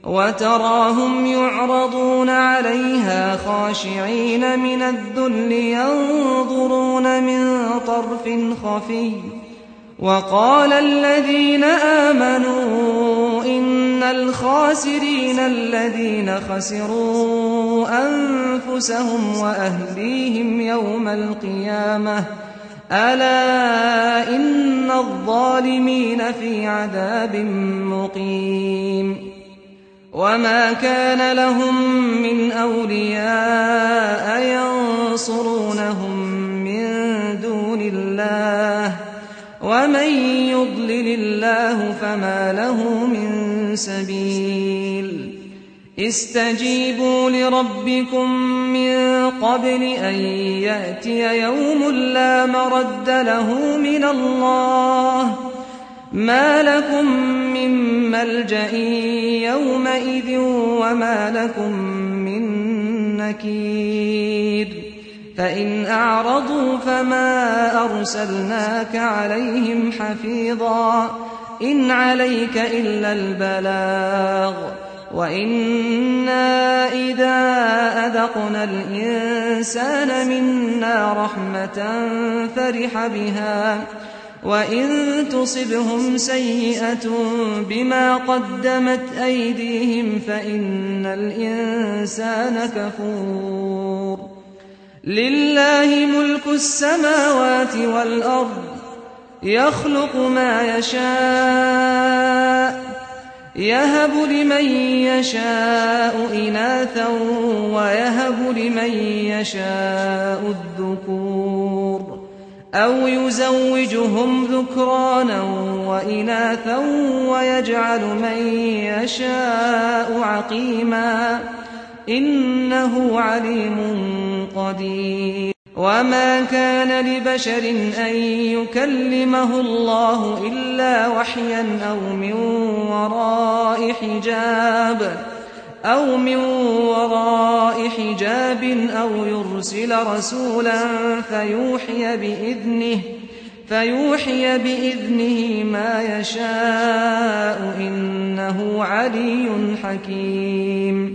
وتراهم يعرضون عليها خاشعين من الذل ينظرون من طرف خفي. وقال الذين آمنوا إن الخاسرين الذين خسروا أنفسهم وأهليهم يوم القيامة ألا إن الظالمين في عذاب مقيم. وما كان لهم من أولياء ينصرونهم من دون الله ومن يضلل الله فما له من سبيل. استجيبوا لربكم من قبل أن يأتي يوم لا مرد له من الله ما لكم من ملجأ يومئذ وما لكم من نكير. فإن أعرضوا فما أرسلناك عليهم حفيظا إن عليك إلا البلاغ وإنا إذا أذقنا الإنسان منا رحمة فرح بها وإن تصبهم سيئة بما قدمت أيديهم فإن الإنسان كفور. لله ملك السماوات والأرض يخلق ما يشاء يهب لمن يشاء إناثا ويهب لمن يشاء الذكور أو يزوجهم ذكرانا وإناثا ويجعل من يشاء عقيما إنه عليم قدير. وما كان لبشر أن يكلمه الله إلا وحيا أو من وراء حجاب أو يرسل رسولا فيوحي بإذنه ما يشاء إنه علي حكيم.